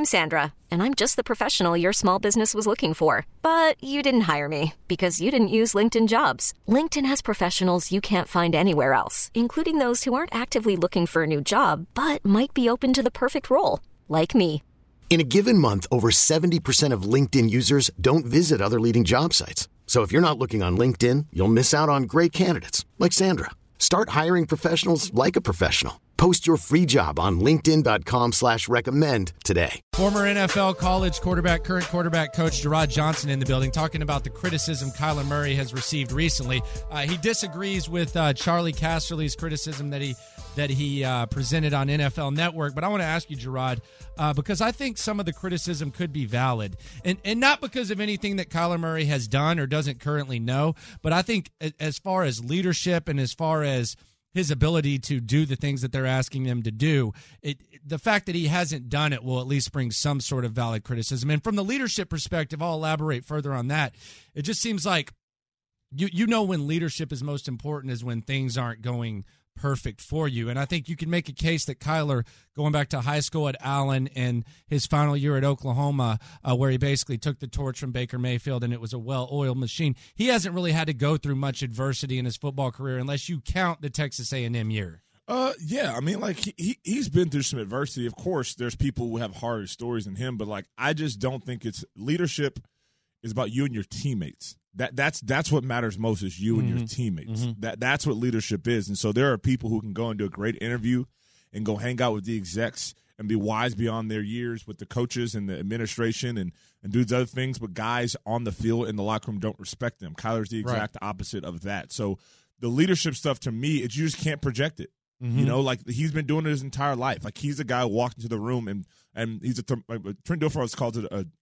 I'm Sandra, and I'm just the professional your small business was looking for. But you didn't hire me because you didn't use LinkedIn Jobs. LinkedIn has professionals you can't find anywhere else, including those who aren't actively looking for a new job, but might be open to the perfect role, like me. In a given month, over 70% of LinkedIn users don't visit other leading job sites. So if you're not looking on LinkedIn, you'll miss out on great candidates like Sandra. Start hiring professionals like a professional. Post your free job on linkedin.com/recommend today. Former NFL college quarterback, current quarterback coach Jerrod Johnson in the building, talking about the criticism Kyler Murray has received recently. He disagrees with Charlie Casserly's criticism that he presented on NFL Network. But I want to ask you, Jerrod, because I think some of the criticism could be valid. And not because of anything that Kyler Murray has done or doesn't currently know, but I think as far as leadership and as far as his ability to do the things that they're asking him to do, the fact that he hasn't done it will at least bring some sort of valid criticism. And from the leadership perspective, I'll elaborate further on that. It just seems like you know when leadership is most important is when things aren't going perfect for you. And I think you can make a case that Kyler, going back to high school at Allen and his final year at Oklahoma, where he basically took the torch from Baker Mayfield and it was a well-oiled machine, he hasn't really had to go through much adversity in his football career unless you count the Texas A&M year. Yeah, I mean, like, he's been through some adversity. Of course, there's people who have harder stories than him, but, like, I just don't think it's – leadership is about you and your teammates. That's what matters most is you and your teammates. That's what leadership is. And so there are people who can go and do a great interview and go hang out with the execs and be wise beyond their years with the coaches and the administration and do these other things, but guys on the field in the locker room don't respect them. Kyler's the exact opposite of that. So the leadership stuff, to me, you just can't project it. You know, like, he's been doing it his entire life. Like, he's a guy who walked into the room and he's Trent Dilfer calls it a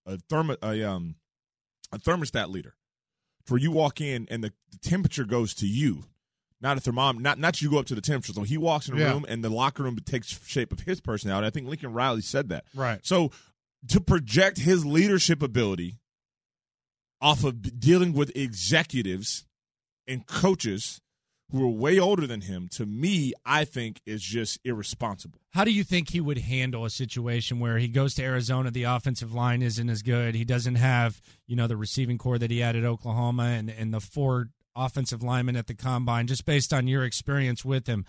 thermostat leader. Where you walk in and the temperature goes to you, not a thermometer, not you go up to the temperature. So he walks in the room and the locker room takes shape of his personality. I think Lincoln Riley said that. Right. So to project his leadership ability off of dealing with executives and coaches who are way older than him, to me, I think is just irresponsible. How do you think he would handle a situation where he goes to Arizona, the offensive line isn't as good, he doesn't have, the receiving core that he had at Oklahoma and the 4 offensive linemen at the combine, just based on your experience with him?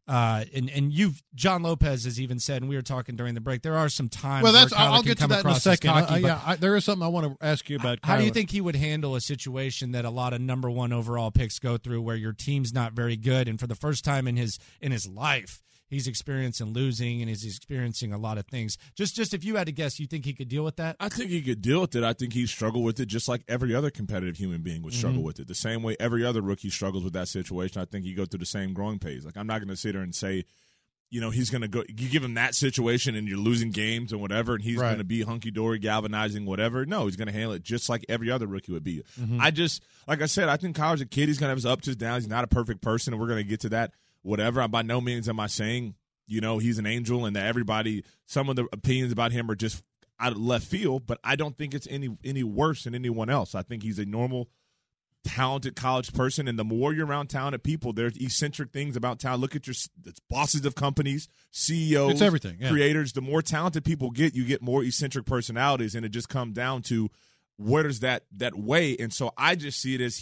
John Lopez has even said, and we were talking during the break, there are some times. Well, where I'll get to that in a second. Cocky, there is something I want to ask you about. How Kyler. do you think he would handle a situation that a lot of number 1 overall picks go through, where your team's not very good, and for the first time in his life, he's experiencing losing and he's experiencing a lot of things? Just if you had to guess, you think he could deal with that? I think he could deal with it. I think he struggled with it just like every other competitive human being would struggle with it. The same way every other rookie struggles with that situation. I think he go through the same growing pains. Like, I'm not going to sit there and say, he's going to go – you give him that situation and you're losing games and whatever, and he's going to be hunky-dory, galvanizing, whatever. No, he's going to handle it just like every other rookie would be. Like I said, I think Kyler's a kid. He's going to have his ups and downs. He's not a perfect person, and we're going to get to that. Whatever. By no means am I saying, he's an angel and that some of the opinions about him are just out of left field, but I don't think it's any worse than anyone else. I think he's a normal, talented college person, and the more you're around talented people, there's eccentric things about talent. Look at it's bosses of companies, CEOs, it's everything, creators. The more talented people you get more eccentric personalities, and it just comes down to where does that weigh. And so I just see it as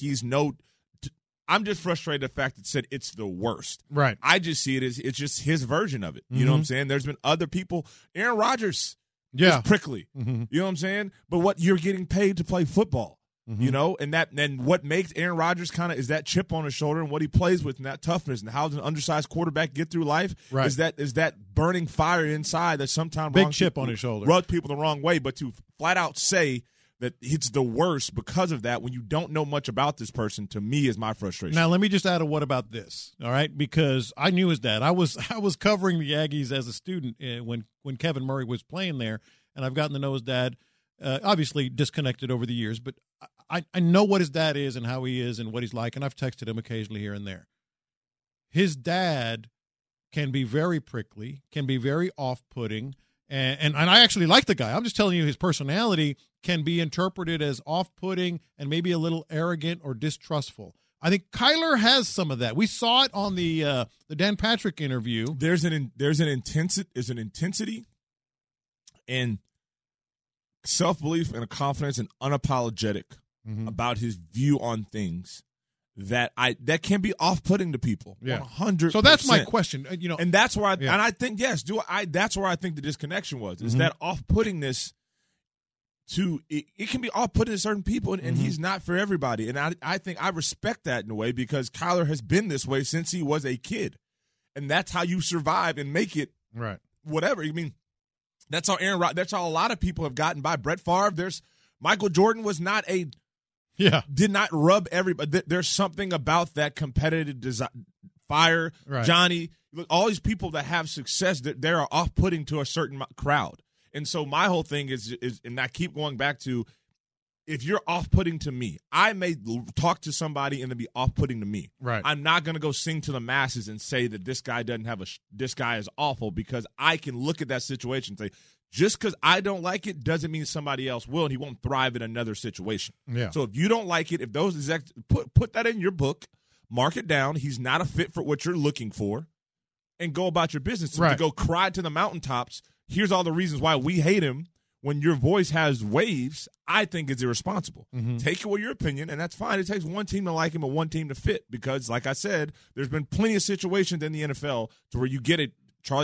I'm just frustrated at the fact that said it's the worst. Right. I just see it as it's just his version of it. You know what I'm saying? There's been other people. Aaron Rodgers is prickly. You know what I'm saying? But what you're getting paid to play football. And what makes Aaron Rodgers kind of is that chip on his shoulder and what he plays with and that toughness and how does an undersized quarterback get through life is that burning fire inside that sometimes big chip on his shoulder rubs people the wrong way. But to flat out say that it's the worst because of that when you don't know much about this person, to me, is my frustration. Now, let me just add a what about this, all right? Because I knew his dad. I was covering the Aggies as a student when Kevin Murray was playing there, and I've gotten to know his dad, obviously disconnected over the years, but I know what his dad is and how he is and what he's like, and I've texted him occasionally here and there. His dad can be very prickly, can be very off-putting, and I actually like the guy. I'm just telling you his personality can be interpreted as off-putting and maybe a little arrogant or distrustful. I think Kyler has some of that. We saw it on the Dan Patrick interview. There's an intensity, and self-belief and a confidence and unapologetic about his view on things that can be off-putting to people. Yeah. 100%. So that's my question. And that's where and I think, that's where I think the disconnection was, is that off-puttingness it can be off-putting to certain people, and he's not for everybody. And I think I respect that in a way, because Kyler has been this way since he was a kid. And that's how you survive and make it whatever. I mean, that's how that's how a lot of people have gotten by. Brett Favre, Michael Jordan was not did not rub everybody. There's something about that competitive fire. Right. Johnny, look, all these people that have success, they are off-putting to a certain crowd. And so my whole thing is, and I keep going back to, if you're off-putting to me, I may talk to somebody and then be off-putting to me. Right. I'm not going to go sing to the masses and say that this guy doesn't have this guy is awful, because I can look at that situation and say, just because I don't like it doesn't mean somebody else will, and he won't thrive in another situation. Yeah. So if you don't like it, if those execs put that in your book, mark it down. He's not a fit for what you're looking for, and go about your business. Right. To go cry to the mountaintops, here's all the reasons why we hate him, when your voice has waves, I think is irresponsible. Take away your opinion, and that's fine. It takes one team to like him and one team to fit, because, like I said, there's been plenty of situations in the NFL to where you get it,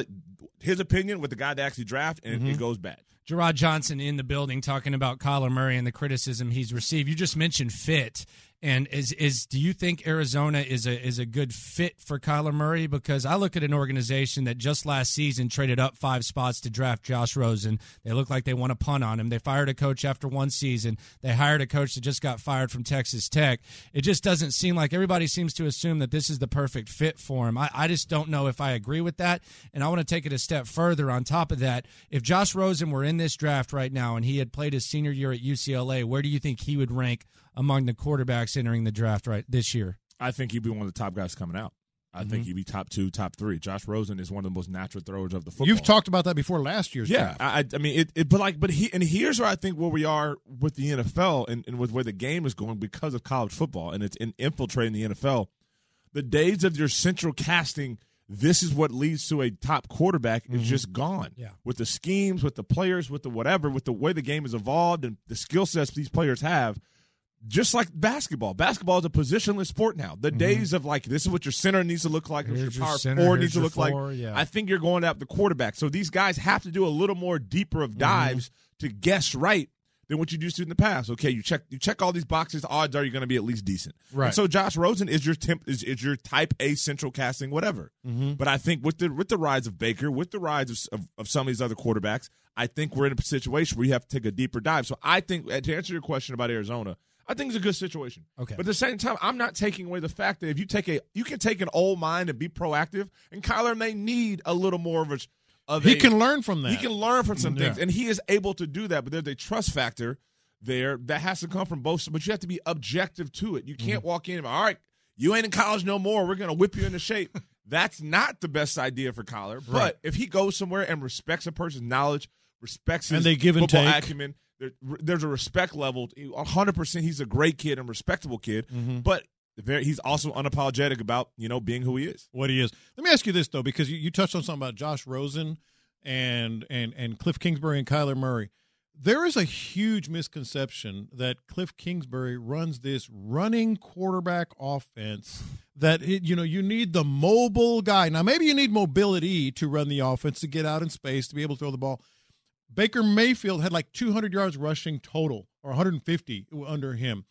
his opinion with the guy that actually draft, and it goes bad. Gerard Johnson in the building talking about Kyler Murray and the criticism he's received. You just mentioned fit. And do you think Arizona is a good fit for Kyler Murray? Because I look at an organization that just last season traded up 5 spots to draft Josh Rosen. They look like they want to punt on him. They fired a coach after one season. They hired a coach that just got fired from Texas Tech. It just doesn't seem like, everybody seems to assume that this is the perfect fit for him. I just don't know if I agree with that. And I want to take it a step further on top of that. If Josh Rosen were in this draft right now and he had played his senior year at UCLA, where do you think he would rank among the quarterbacks entering the draft this year? I think he'd be one of the top guys coming out. I think he'd be top 2, top 3. Josh Rosen is one of the most natural throwers of the football. You've talked about that before last year's draft. I mean, here's where I think where we are with the NFL and with where the game is going because of college football, and it's infiltrating the NFL. The days of your central casting, this is what leads to a top quarterback, is just gone. Yeah. With the schemes, with the players, with the whatever, with the way the game has evolved and the skill sets these players have. Just like basketball. Basketball is a positionless sport now. The days of, like, this is what your center needs to look like, this is your power forward needs to look like. Yeah. I think you're going up the quarterback. So these guys have to do a little more deeper of dives to guess right than what you used to in the past. Okay, you check all these boxes, odds are you're going to be at least decent. Right. And so Josh Rosen is your type A central casting whatever. But I think with the rise of Baker, with the rise of some of these other quarterbacks, I think we're in a situation where you have to take a deeper dive. So I think, to answer your question about Arizona, I think it's a good situation. Okay. But at the same time, I'm not taking away the fact that if you can take an old mind and be proactive, and Kyler may need a little more of he can learn from that. He can learn from some things, Yeah. and he is able to do that. But there's a trust factor there that has to come from both. But you have to be objective to it. You can't walk in and, all right, you ain't in college no more. We're going to whip you into shape. That's not the best idea for Kyler. But Right. if he goes somewhere and respects a person's knowledge, respects his And they give and football take. acumen, there's a respect level. 100%, he's a great kid and respectable kid, but he's also unapologetic about being who he is. What he is. Let me ask you this, though, because you touched on something about Josh Rosen and Cliff Kingsbury and Kyler Murray. There is a huge misconception that Cliff Kingsbury runs this running quarterback offense, that you need the mobile guy. Now, maybe you need mobility to run the offense, to get out in space, to be able to throw the ball. Baker Mayfield had like 200 yards rushing total, or 150 under him.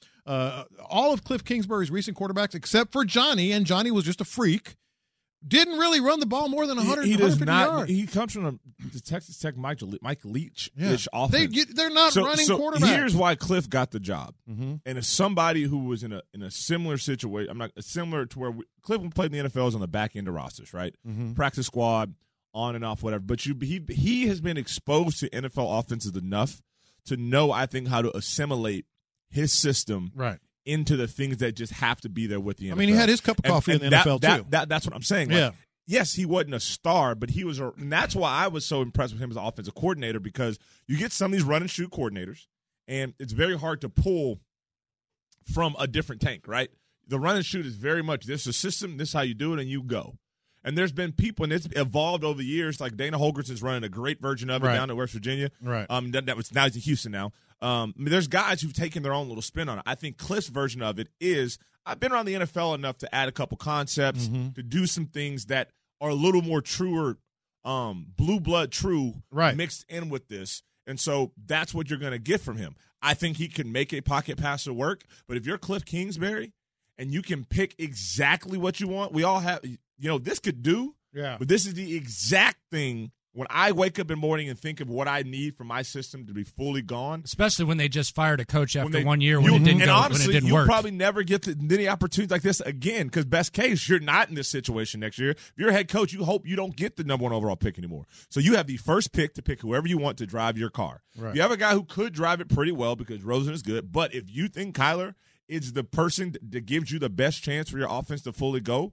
All of Cliff Kingsbury's recent quarterbacks, except for Johnny, and Johnny was just a freak, didn't really run the ball more than 150 yards. He comes from the Texas Tech Mike Leach-ish offense. They're not running quarterbacks. Here's why Cliff got the job. And as somebody who was in a similar situation, similar to where Cliff played in the NFL is on the back end of rosters, right? Practice squad, on and off, whatever. But he has been exposed to NFL offenses enough to know, I think, how to assimilate his system into the things that just have to be there with the NFL. I mean, he had his cup of coffee in the NFL, too. That's what I'm saying. Like, yes, he wasn't a star, but he was and that's why I was so impressed with him as an offensive coordinator, because you get some of these run and shoot coordinators, and it's very hard to pull from a different tank, right? The run and shoot is very much, this is a system, this is how you do it, and you go. And there's been people, and it's evolved over the years. Like Dana Holgerson's running a great version of it down at West Virginia. Right. That was now he's in Houston now. There's guys who've taken their own little spin on it. I think Cliff's version of it is I've been around the NFL enough to add a couple concepts, to do some things that are a little more truer, blue blood true, mixed in with this. And so that's what you're going to get from him. I think he can make a pocket passer work. But if you're Cliff Kingsbury and you can pick exactly what you want, we all have, this could do. Yeah. But this is the exact thing. When I wake up in the morning and think of what I need for my system to be fully gone. Especially when they just fired a coach after 1 year when it didn't go, honestly, when it didn't you'll work. probably never get any opportunities like this again because best case, you're not in this situation next year. If you're a head coach, you hope you don't get the number 1 overall pick anymore. So you have the first pick to pick whoever you want to drive your car. Right. You have a guy who could drive it pretty well because Rosen is good. But if you think Kyler is the person that gives you the best chance for your offense to fully go,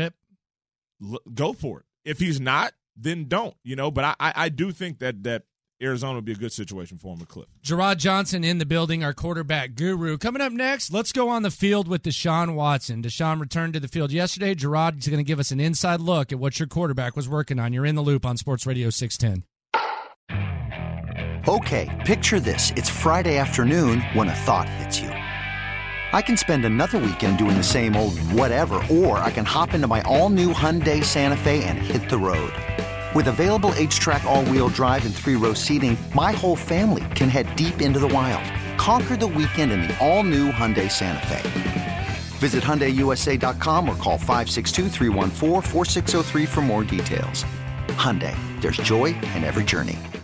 go for it. If he's not, then don't, But I do think that Arizona would be a good situation for him with Cliff. Gerard Johnson in the building, our quarterback guru. Coming up next, let's go on the field with Deshaun Watson. Deshaun returned to the field yesterday. Gerard is going to give us an inside look at what your quarterback was working on. You're in the loop on Sports Radio 610. Okay, picture this. It's Friday afternoon when a thought hits you. I can spend another weekend doing the same old whatever, or I can hop into my all-new Hyundai Santa Fe and hit the road. With available H-Track all-wheel drive and 3-row seating, my whole family can head deep into the wild. Conquer the weekend in the all-new Hyundai Santa Fe. Visit HyundaiUSA.com or call 562-314-4603 for more details. Hyundai, there's joy in every journey.